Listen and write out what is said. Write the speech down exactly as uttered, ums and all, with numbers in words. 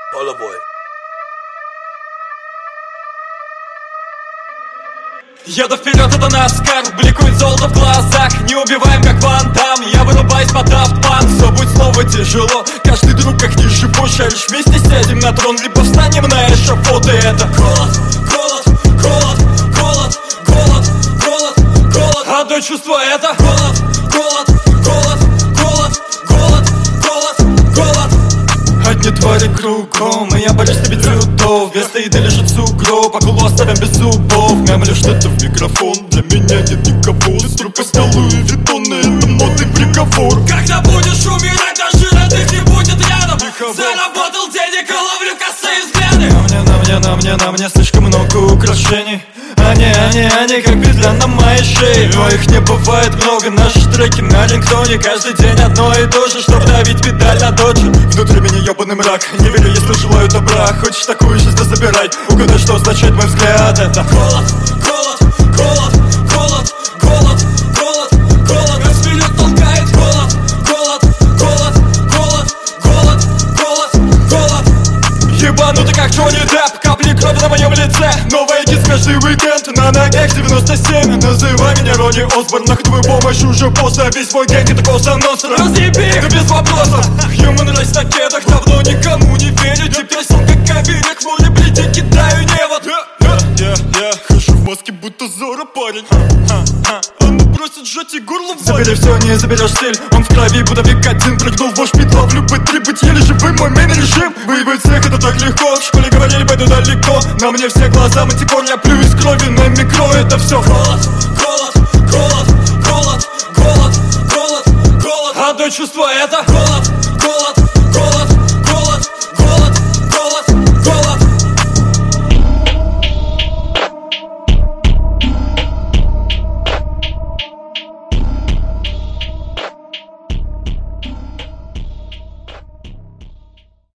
Полобой. Еду вперед, это Наскар, бликует золото в глазах. Не убиваем, как Ван Дам, я вырубаюсь под Daft Punk. Все будет снова тяжело, каждый друг как неживой. Шаришь вместе, сядем на трон, либо встанем на эшафот. И это голод, голод, голод, голод, голод, голод, голод. Одно чувство, это голод, голод, голод, голод, голод, голод, голод. Одни твари кругом, и я борюсь на дзюдо. Вместо еды лежит сугроб, а голову оставим без зубов. Мямлю что-то в микрофон, для меня нет никого. Из трупа снял Луи Виттон, это модный приговор. Когда будешь умирать, даже родных не будет рядом. Заработал денег, и ловлю косые взгляды. На мне, на мне, на мне, на мне слишком много украшений. Они, они, они, как петля на моей шее. Но их не бывает много, наши треки на рингтоне. Каждый день одно и то же, чтоб давить педаль на доджи. Внутри меня ебаный мрак, не верю, если желаю добра. Хочешь такую жизнь, да забирай. Угадай, что означает мой взгляд. Это голод, голод, голод, голод, голод, голод, голод. Нас вперед толкает голод, голод, голод, голод, голод, голод, голод. Ебанутый как Джонни Депп, капли крови на моем лице. Новая гид каждый уикенд, на ногах девяносто семь. Называй меня Ронни Осборн, на ходовую помощь уже поздно. Весь мой гэнг это Cosa Nostra. Разъеби их, без вопросов. Human Race на кедах, давно никому не верю. Теперь сон как оберег, в море бледи кидаю невод. Я, я хожу в маске, будто Зора парень. Она просит сжать и горло в забери все, не заберешь стиль. Он в крови, будто век один. Прыгнул в вошпит, ловлю бы-три. Быть еле живым, мой мейн режим. Выебать всех, это так легко. В школе говорили, пойду далеко. На мне все глаза мантикор, я плюю из крови на микро. Это все голод, голод, голод, голод, голод, голод, голод. Одно чувство, это голод, голод,